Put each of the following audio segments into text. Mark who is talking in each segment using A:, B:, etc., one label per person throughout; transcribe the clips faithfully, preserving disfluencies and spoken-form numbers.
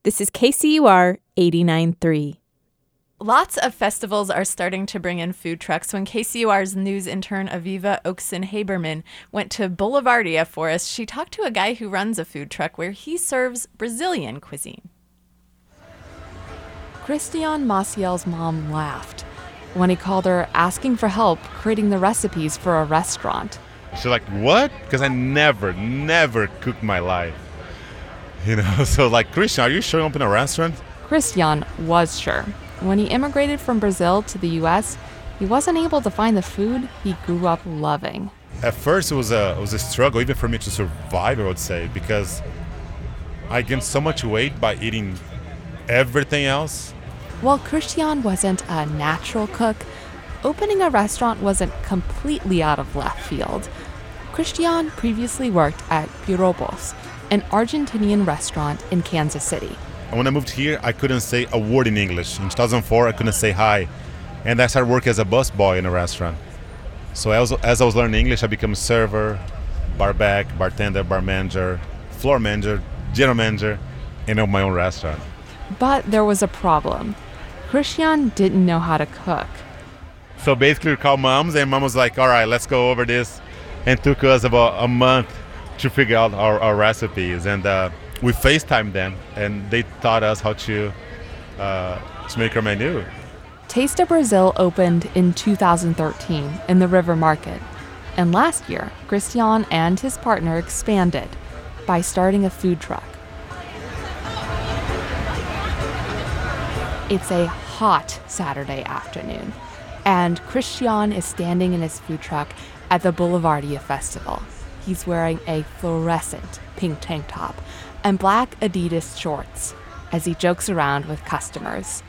A: This is K C U R eighty-nine point three.
B: Lots of festivals are starting to bring in food trucks. When K C U R's news intern Aviva Oakson-Haberman went to Boulevardia for us, she talked to a guy who runs a food truck where he serves Brazilian cuisine.
C: Christian Maciel's mom laughed when he called her asking for help creating the recipes for a restaurant.
D: She's like, what? Because I never, never cooked my life. You know, so like, Christian, are you showing up in a restaurant?
C: Christian was sure. When he immigrated from Brazil to the U S, he wasn't able to find the food he grew up loving.
D: At first, it was a it was a struggle, even for me to survive, I would say, because I gained so much weight by eating everything else.
C: While Christian wasn't a natural cook, opening a restaurant wasn't completely out of left field. Christian previously worked at Piropos, an Argentinian restaurant in Kansas City.
D: And when I moved here, I couldn't say a word in English. In two thousand four, I couldn't say hi. And I started working as a busboy in a restaurant. So as, as I was learning English, I became server, barback, bartender, bar manager, floor manager, general manager, and owned my own restaurant.
C: But there was a problem. Christian didn't know how to cook.
D: So basically we called moms, and mom was like, all right, let's go over this. And it took us about a month to figure out our, our recipes. And uh, we FaceTimed them, and they taught us how to uh, to make our menu.
C: Taste of Brazil opened in two thousand thirteen in the River Market. And last year, Christian and his partner expanded by starting a food truck. It's a hot Saturday afternoon, and Christian is standing in his food truck at the Boulevardia Festival. He's wearing a fluorescent pink tank top and black Adidas shorts as he jokes around with customers.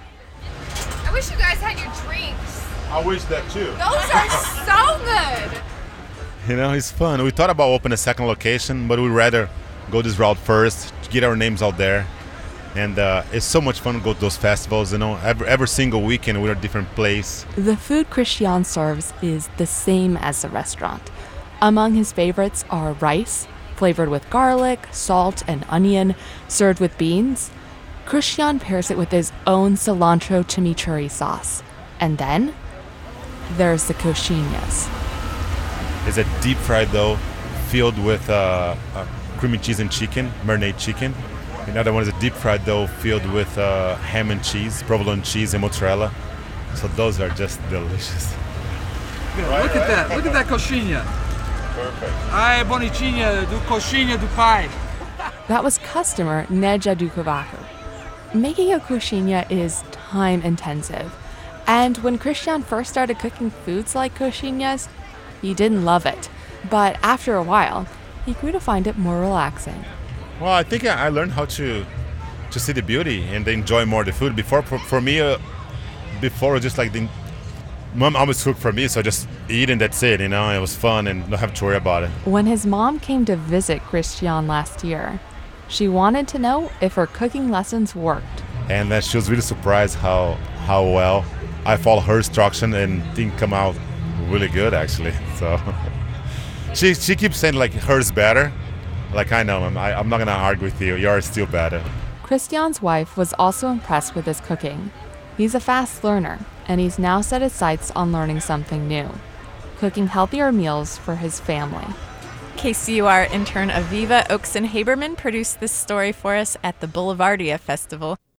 E: I wish you guys had your drinks.
D: I wish that too.
E: Those are so good.
D: You know, it's fun. We thought about opening a second location, but we'd rather go this route first to get our names out there. And uh, it's so much fun to go to those festivals, you know, every, every single weekend we're at a different place.
C: The food Christian serves is the same as the restaurant. Among his favorites are rice, flavored with garlic, salt, and onion, served with beans. Christian pairs it with his own cilantro chimichurri sauce. And then there's the coxinhas.
D: It's a deep fried dough filled with uh, uh, creamy cheese and chicken, marinade chicken. Another one is a deep fried dough filled with uh, ham and cheese, provolone cheese and mozzarella. So those are just delicious.
F: Yeah, right, look right. at that, look at that coxinha.
D: Perfect.
F: Ai, bonitinha do coxinha do pai.
C: That was customer Neja Dukovaku. Making a coxinha is time intensive. And when Christian first started cooking foods like coxinhas, he didn't love it. But after a while, he grew to find it more relaxing.
D: Well, I think I learned how to to see the beauty and enjoy more the food. Before, for, for me, uh, before it was just like the mom always cooked for me, so I just eat and that's it, you know. It was fun and don't have to worry about it.
C: When his mom came to visit Christian last year, she wanted to know if her cooking lessons worked.
D: And then she was really surprised how how well I followed her instruction and things come out really good, actually. So she she keeps saying like hers better. Like, I know, I'm, I, I'm not going to argue with you. Yours still better.
C: Christian's wife was also impressed with his cooking. He's a fast learner, and he's now set his sights on learning something new, cooking healthier meals for his family.
B: K C U R intern Aviva Oakson-Haberman produced this story for us at the Boulevardia Festival.